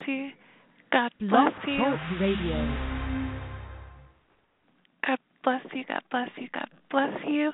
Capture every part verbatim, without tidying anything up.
you. God bless Blog you. Talk Radio. God bless you. God bless you. God bless you.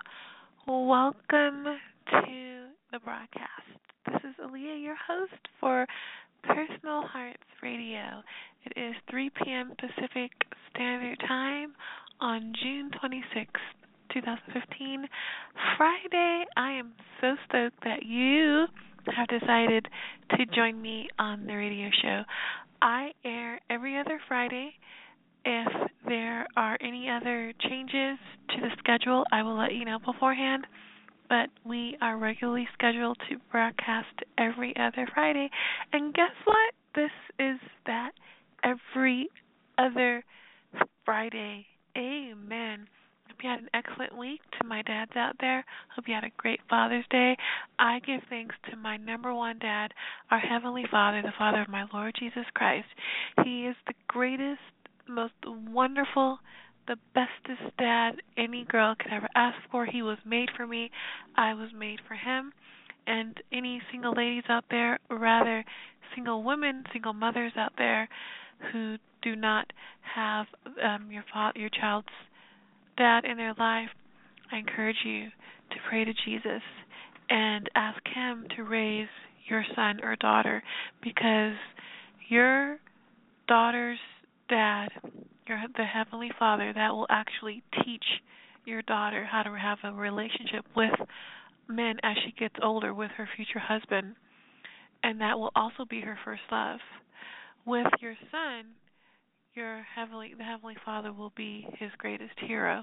Welcome to the broadcast. This is Aaliyah, your host for Personal Hearts Radio. It is three p.m. Pacific Standard Time on June twenty-sixth, twenty fifteen, Friday. I am so stoked that you have decided to join me on the radio show. I air every other Friday. If there are any other changes to the schedule, I will let you know beforehand. But we are regularly scheduled to broadcast every other Friday. And guess what? This is that every other Friday. Amen. Hope you had an excellent week. To my dads out there, hope you had a great Father's Day. I give thanks to my number one dad, our Heavenly Father, the Father of my Lord Jesus Christ. He is the greatest, most wonderful, the bestest dad any girl could ever ask for. He was made for me. I was made for him. And any single ladies out there, or rather single women, single mothers out there who do not have um, your fa- your child's dad in their life, I encourage you to pray to Jesus and ask him to raise your son or daughter, because your daughter's dad, your the Heavenly Father, that will actually teach your daughter how to have a relationship with men as she gets older, with her future husband, and that will also be her first love. With your son, your heavenly the Heavenly Father will be his greatest hero.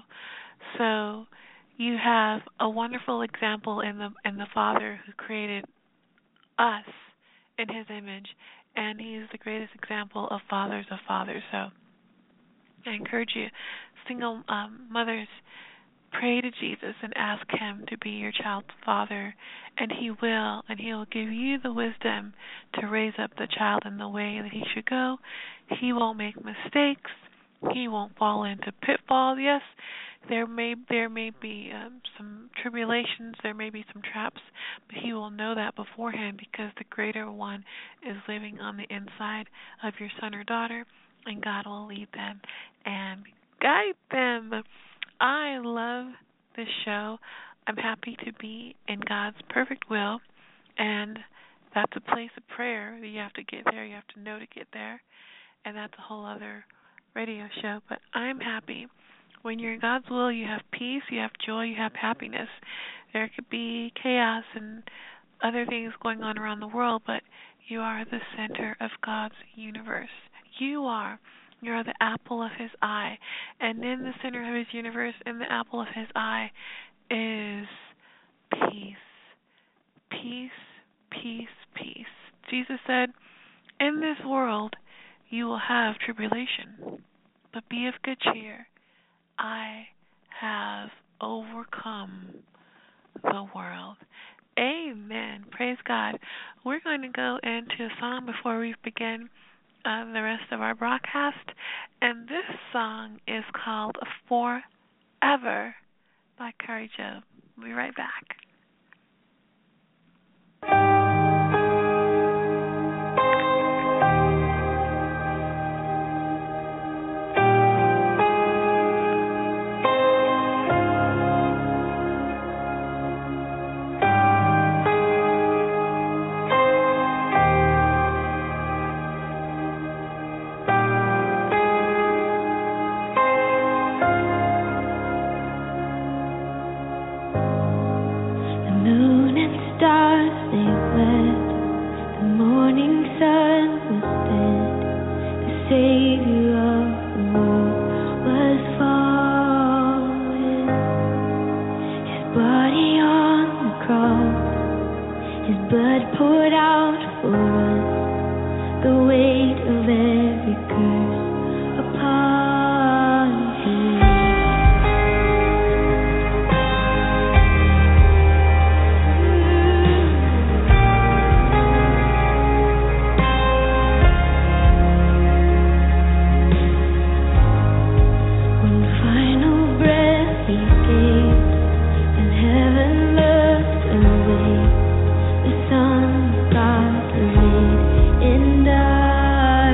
So you have a wonderful example in the in the Father who created us in his image, and he is the greatest example of fathers of fathers. So I encourage you, single um, mothers, pray to Jesus and ask him to be your child's father, and he will, and he will give you the wisdom to raise up the child in the way that he should go. He won't make mistakes. He won't fall into pitfalls. Yes, there may there may be um, some tribulations, there may be some traps, but he will know that beforehand, because the greater one is living on the inside of your son or daughter, and God will lead them and guide them. I love this show. I'm happy to be in God's perfect will, and that's a place of prayer. You have to get there. You have to know to get there, and that's a whole other radio show. But I'm happy. When you're in God's will, you have peace, you have joy, you have happiness. There could be chaos and other things going on around the world, but you are the center of God's universe. You are. You're the apple of his eye. And in the center of his universe, in the apple of his eye, is peace. Peace, peace, peace. Jesus said, in this world you will have tribulation, but be of good cheer. I have overcome the world. Amen. Praise God. We're going to go into a song before we begin Uh, the rest of our broadcast, and this song is called Forever by Kari Jobe. We'll be right back. In dark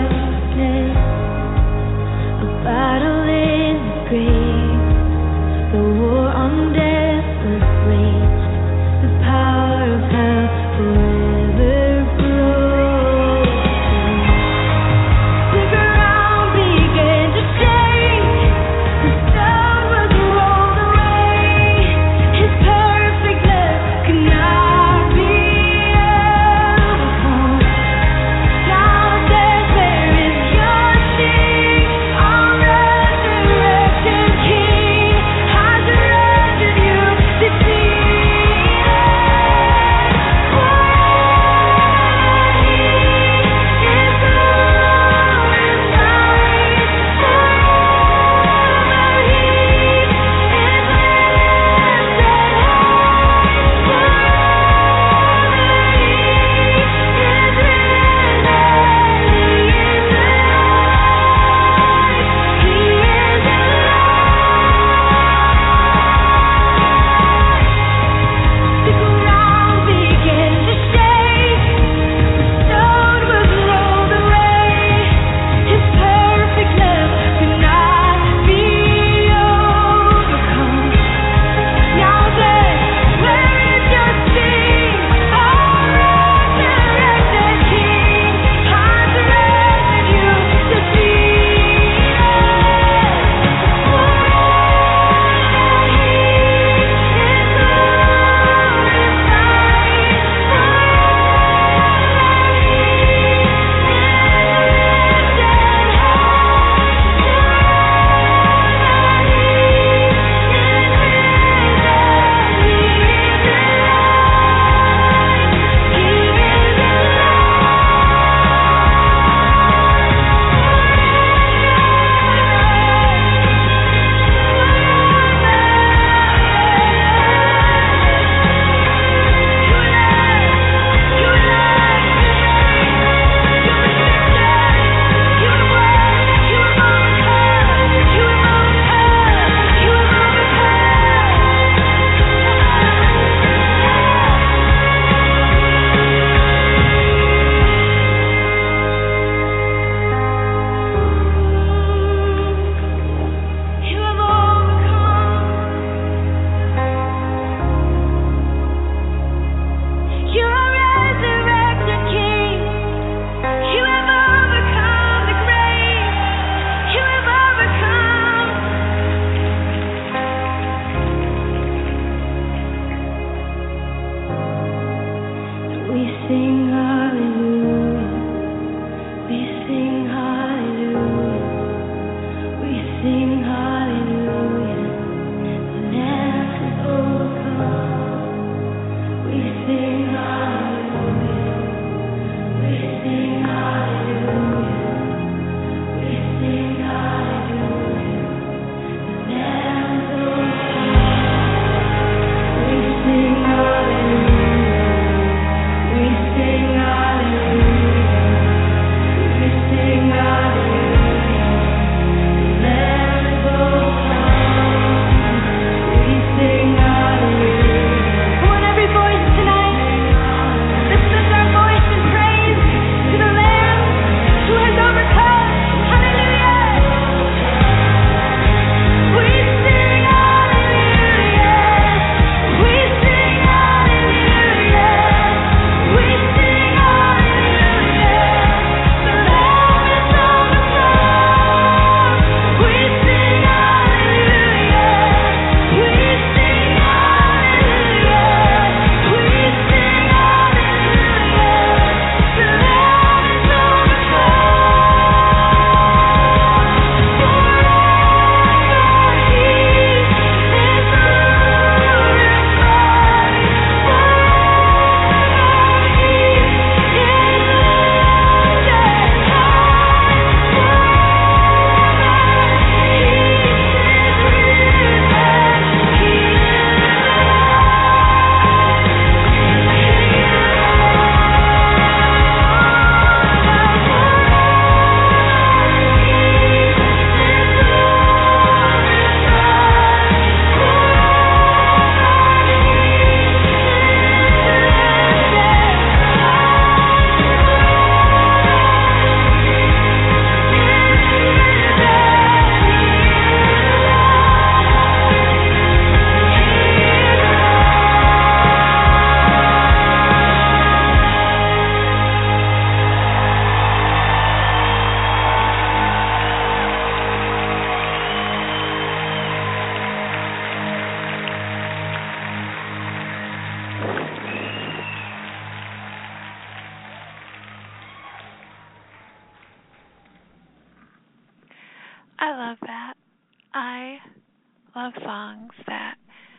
I love that. I love songs that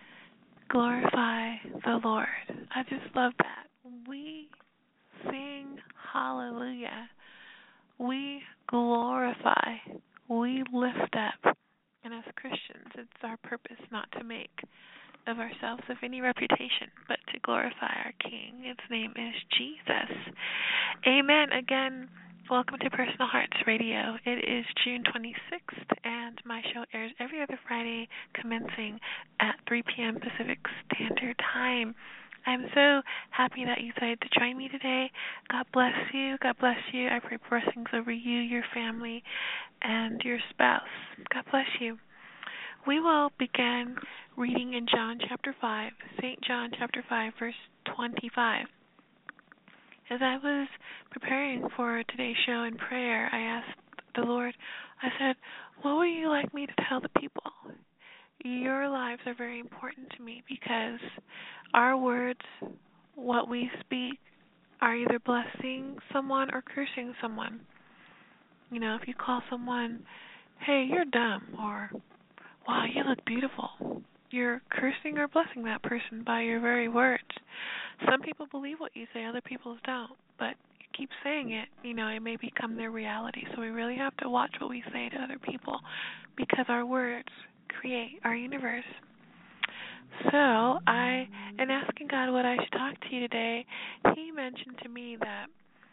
glorify the Lord. I just love that. We sing hallelujah. We glorify. We lift up. And as Christians, it's our purpose not to make of ourselves of any reputation, but to glorify our King. His name is Jesus. Amen. Again, welcome to Personal Hearts Radio. It is June twenty-sixth, and my show airs every other Friday, commencing at three p.m. Pacific Standard Time. I'm so happy that you decided to join me today. God bless you. God bless you. I pray blessings over you, your family, and your spouse. God bless you. We will begin reading in John chapter five, Saint John chapter five, verse twenty-five. As I was preparing for today's show in prayer, I asked the Lord, I said, what would you like me to tell the people? Your lives are very important to me because our words, what we speak, are either blessing someone or cursing someone. You know, if you call someone, hey, you're dumb, or wow, you look beautiful, you're cursing or blessing that person by your very words. Some people believe what you say, other people don't, but you keep saying it, you know, it may become their reality. So we really have to watch what we say to other people because our words create our universe. So I, in asking God what I should talk to you today, He mentioned to me that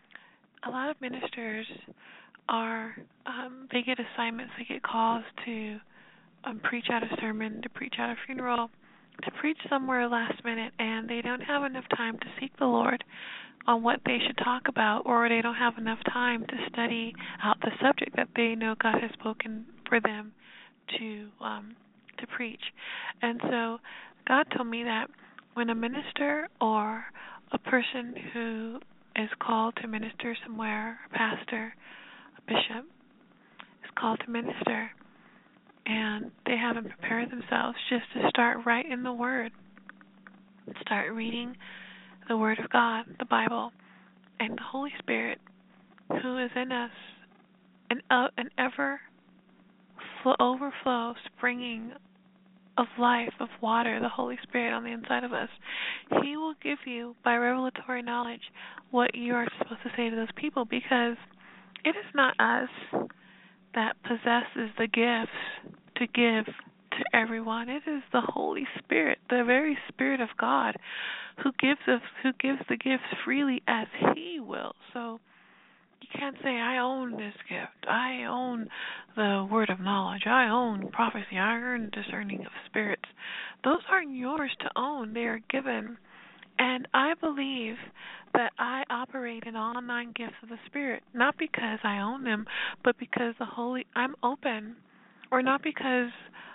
a lot of ministers are, um, they get assignments, they get calls to um, preach at a sermon, to preach at a funeral, to preach somewhere last minute, and they don't have enough time to seek the Lord on what they should talk about, or they don't have enough time to study out the subject that they know God has spoken for them to um, to preach. And so God told me that when a minister or a person who is called to minister somewhere, a pastor, a bishop, is called to minister, and they haven't prepared themselves, just to start right in the Word. Start reading the Word of God, the Bible, and the Holy Spirit, who is in us, an, uh, an ever flow, overflow, springing of life, of water, the Holy Spirit on the inside of us. He will give you, by revelatory knowledge, what you are supposed to say to those people, because it is not us that possesses the gifts to give to everyone. It is the Holy Spirit, the very Spirit of God, who gives us, who gives the gifts freely as He will. So you can't say, I own this gift. I own the word of knowledge. I own prophecy. I earn discerning of spirits. Those aren't yours to own. They are given. And I believe that I operate in all nine gifts of the Spirit, not because I own them, but because the Holy, I'm open, or not because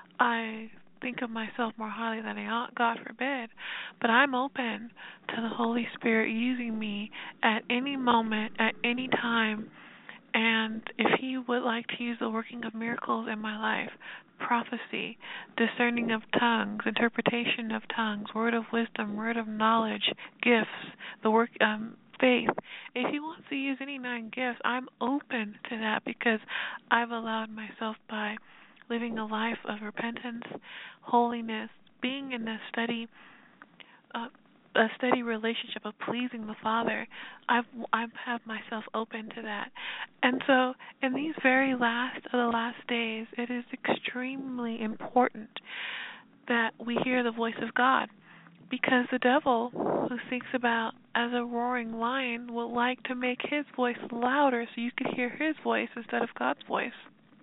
I think of myself more highly than I ought, God forbid, but I'm open to the Holy Spirit using me at any moment, at any time. And if He would like to use the working of miracles in my life, prophecy, discerning of tongues, interpretation of tongues, word of wisdom, word of knowledge, gifts, the work, um, faith. If He wants to use any nine gifts, I'm open to that because I've allowed myself, by living a life of repentance, holiness, being in a steady, uh, a steady relationship of pleasing the Father, I've I've have myself open to that. And so in these very last of the last days, it is extremely important that we hear the voice of God, because the devil, who thinks about as a roaring lion, will like to make his voice louder so you could hear his voice instead of God's voice.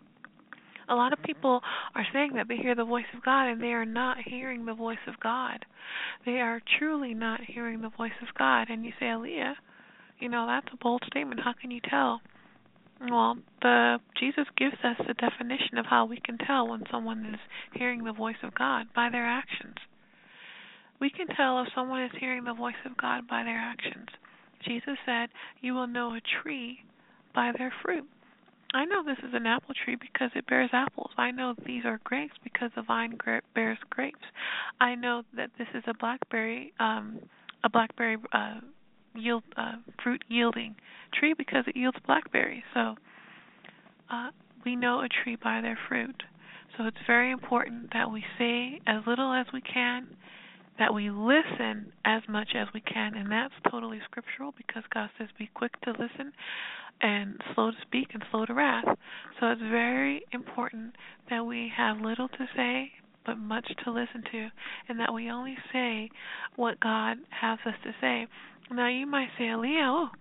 A lot of people are saying that they hear the voice of God, and they are not hearing the voice of God. They are truly not hearing the voice of God. And you say, Aaliyah, you know, that's a bold statement. How can you tell? Well, the Jesus gives us the definition of how we can tell when someone is hearing the voice of God, by their actions. We can tell if someone is hearing the voice of God by their actions. Jesus said, you will know a tree by their fruit. I know this is an apple tree because it bears apples. I know these are grapes because the vine gra- bears grapes. I know that this is a blackberry, um, a blackberry uh, yield uh, fruit yielding tree because it yields blackberries. So uh, we know a tree by their fruit. So it's very important that we say as little as we can, that we listen as much as we can, and that's totally scriptural because God says be quick to listen and slow to speak and slow to wrath. So it's very important that we have little to say but much to listen to, and that we only say what God has us to say. Now you might say, Aaliyah, oh,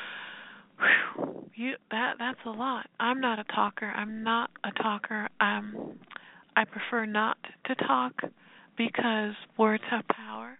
whew, you that that's a lot. I'm not a talker. I'm not a talker. Um, I prefer not to talk because words have power.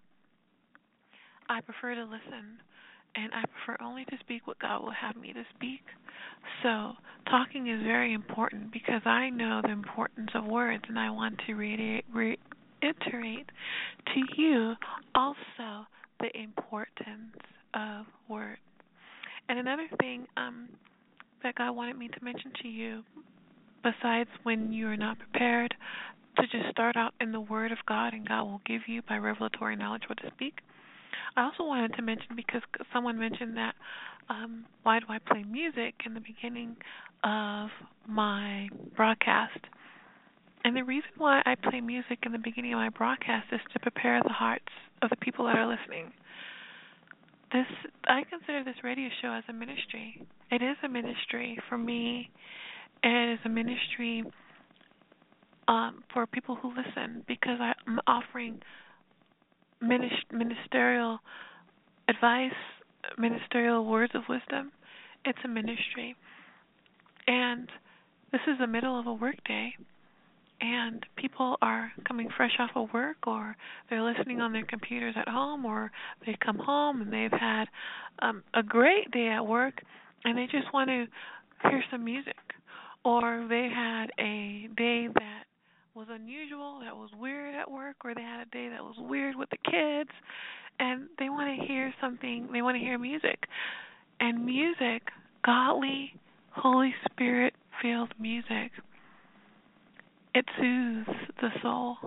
I prefer to listen, and I prefer only to speak what God will have me to speak. So talking is very important because I know the importance of words, and I want to reiterate, reiterate to you also the importance of words. And another thing um, that God wanted me to mention to you, besides when you are not prepared, to just start out in the Word of God, and God will give you by revelatory knowledge what to speak. I also wanted to mention, because someone mentioned that, um, why do I play music in the beginning of my broadcast? And the reason why I play music in the beginning of my broadcast is to prepare the hearts of the people that are listening. This, I consider this radio show as a ministry. It is a ministry for me. It is a ministry um, for people who listen, because I'm offering ministerial advice, ministerial words of wisdom. It's a ministry. And this is the middle of a work day, and people are coming fresh off of work, or they're listening on their computers at home, or they come home and they've had um, a great day at work, and they just want to hear some music, or they had a day that was unusual, that was weird at work, or they had a day that was weird with the kids, and they want to hear something, they want to hear music. And music, godly, Holy Spirit-filled music, it soothes the soul.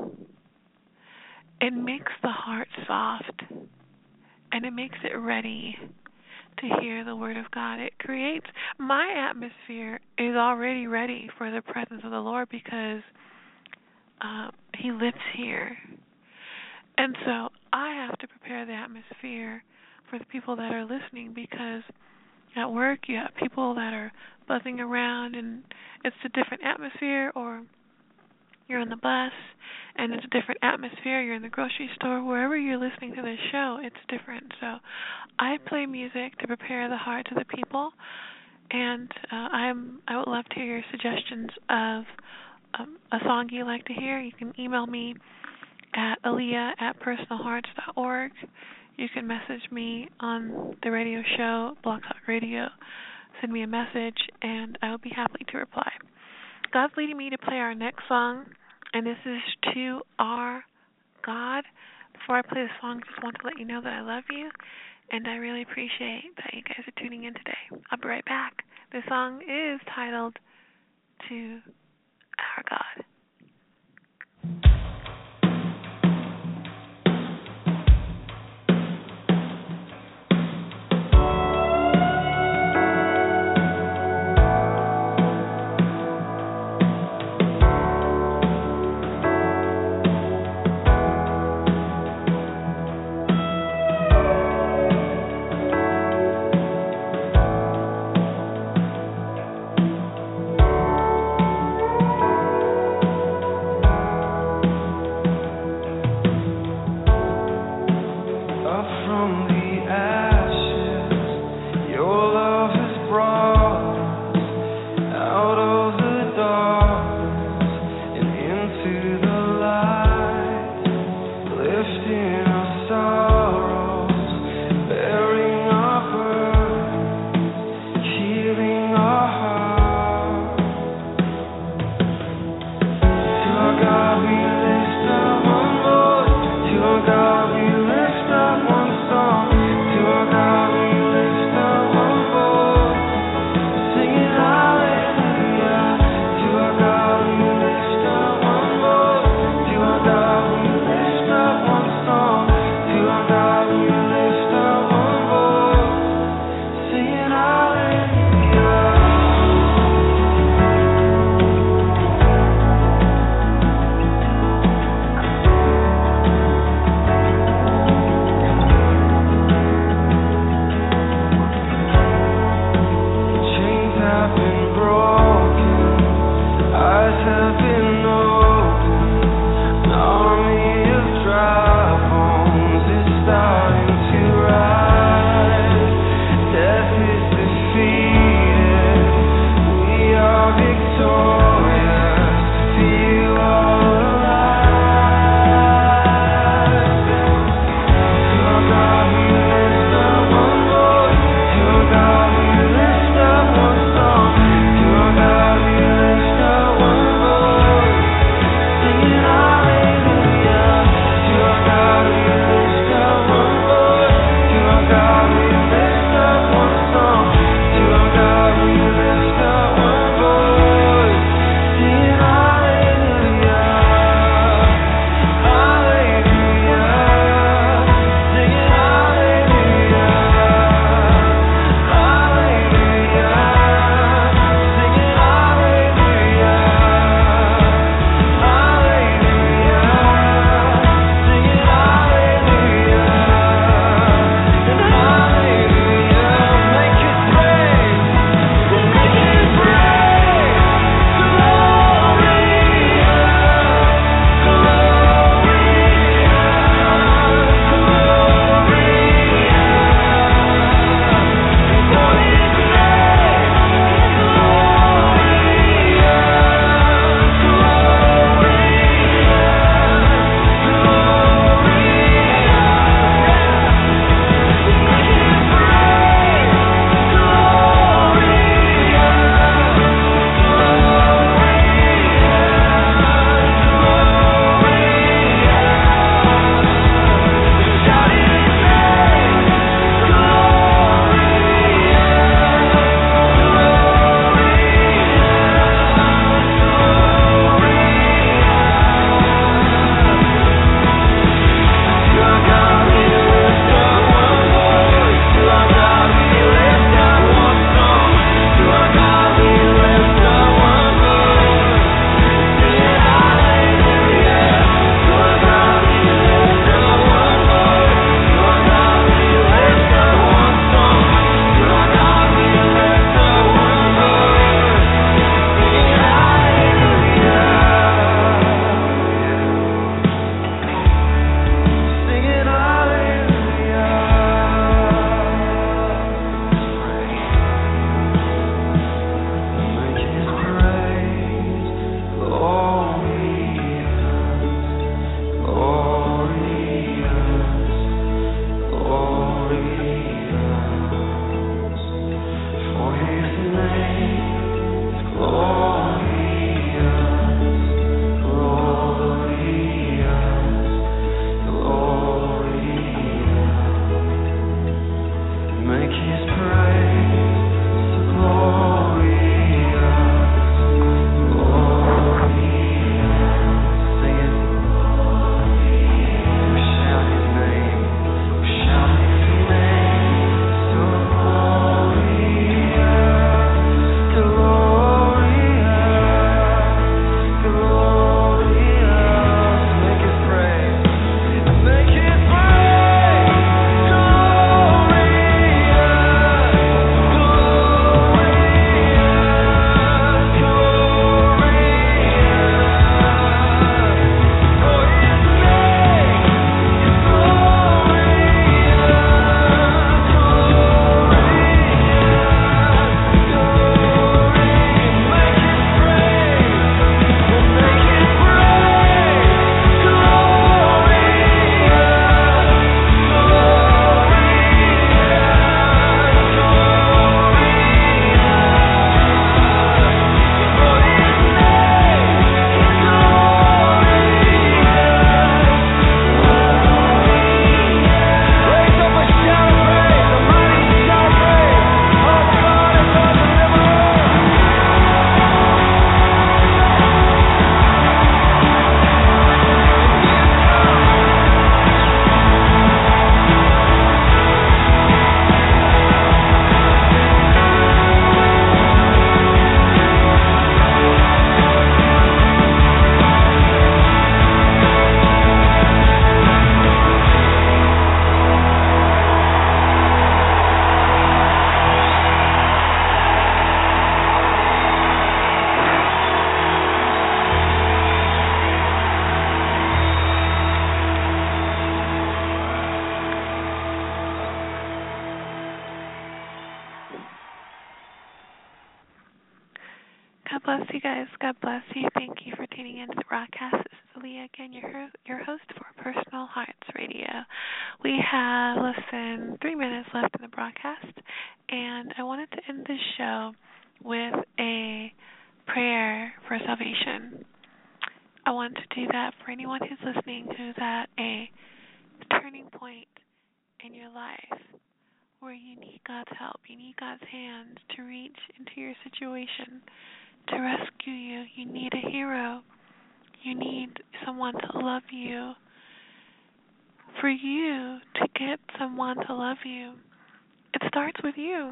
It makes the heart soft, and it makes it ready to hear the Word of God. It creates, my atmosphere is already ready for the presence of the Lord, because uh, He lives here. And so I have to prepare the atmosphere for the people that are listening, because at work you have people that are buzzing around and it's a different atmosphere, or you're on the bus and it's a different atmosphere, you're in the grocery store, wherever you're listening to this show, it's different. So I play music to prepare the hearts of the people, and uh, I'm I would love to hear your suggestions of um, a song you like to hear. You can email me at Aaliyah at personal hearts dot org. You can message me on the radio show, Blog Talk Radio. Send me a message, and I will be happy to reply. God's leading me to play our next song, and this is To Our God. Before I play the song, I just want to let you know that I love you, and I really appreciate that you guys are tuning in today. I'll be right back. The song is titled To Our God. To our God we lift up one voice. God bless you guys. God bless you. Thank you for tuning in to the broadcast. This is Aaliyah again, your ho- your host for Personal Hearts Radio. We have less than three minutes left in the broadcast, and I wanted to end this show with a prayer for salvation. I want to do that for anyone who's listening who's at a turning point in your life where you need God's help, you need God's hand to reach into your situation, to rescue you. You need a hero. You need someone to love you. For you to get someone to love you, it starts with you.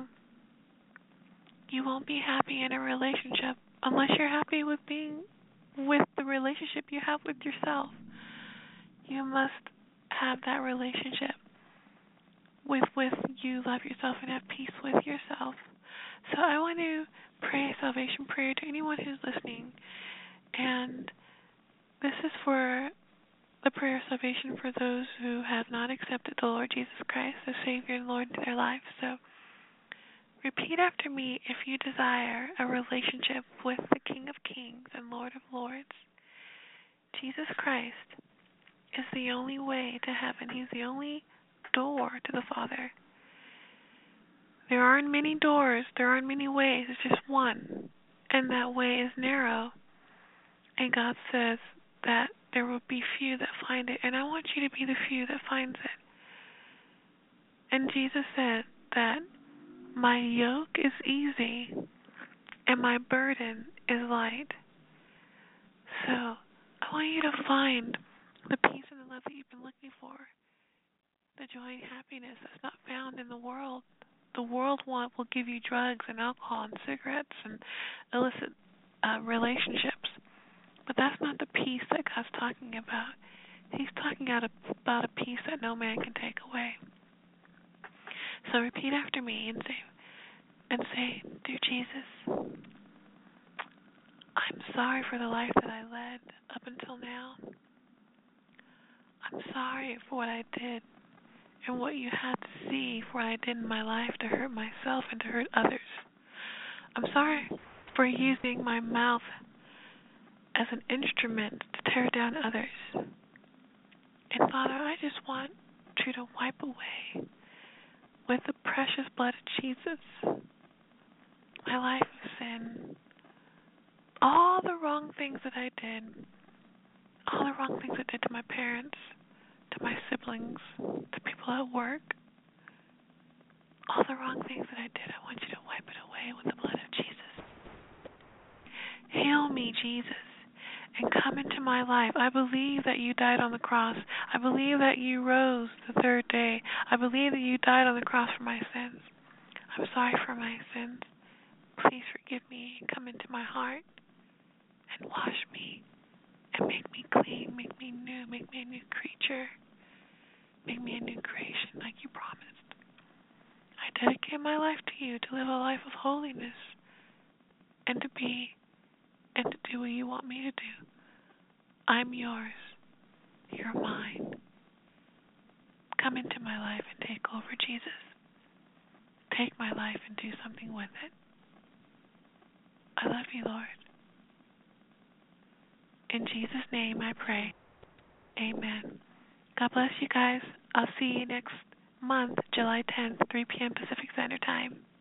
You won't be happy in a relationship unless you're happy with being with the relationship you have with yourself. You must have that relationship with with you love yourself and have peace with yourself. So I want to pray a salvation prayer to anyone who's listening. And this is for the prayer of salvation for those who have not accepted the Lord Jesus Christ as Savior and Lord into their life. So repeat after me if you desire a relationship with the King of Kings and Lord of Lords. Jesus Christ is the only way to heaven. He's the only door to the Father. There aren't many doors. There aren't many ways. It's just one. And that way is narrow. And God says that there will be few that find it. And I want you to be the few that finds it. And Jesus said that my yoke is easy and my burden is light. So I want you to find the peace and the love that you've been looking for. The joy and happiness that's not found in the world. The world want will give you drugs and alcohol and cigarettes and illicit uh, relationships. But that's not the peace that God's talking about. He's talking about a, about a peace that no man can take away. So repeat after me and say, and say, Dear Jesus, I'm sorry for the life that I led up until now. I'm sorry for what I did and what you had to see for what I did in my life to hurt myself and to hurt others. I'm sorry for using my mouth as an instrument to tear down others. And Father, I just want you to wipe away with the precious blood of Jesus my life of sin, all the wrong things that I did, all the wrong things I did to my parents, to my siblings, to people at work, all the wrong things that I did, I want you to wipe it away with the blood of Jesus. Heal me, Jesus, and come into my life. I believe that you died on the cross. I believe that you rose the third day. I believe that you died on the cross for my sins. I'm sorry for my sins. Please forgive me and come into my heart and wash me and make me clean, make me new, make me a new creature, make me a new creation like you promised. I dedicate my life to you to live a life of holiness and to be and to do what you want me to do. I'm yours. You're mine. Come into my life and take over, Jesus. Take my life and do something with it. I love you, Lord. In Jesus' name I pray. Amen. God bless you guys. I'll see you next month, July tenth, three p.m. Pacific Standard Time.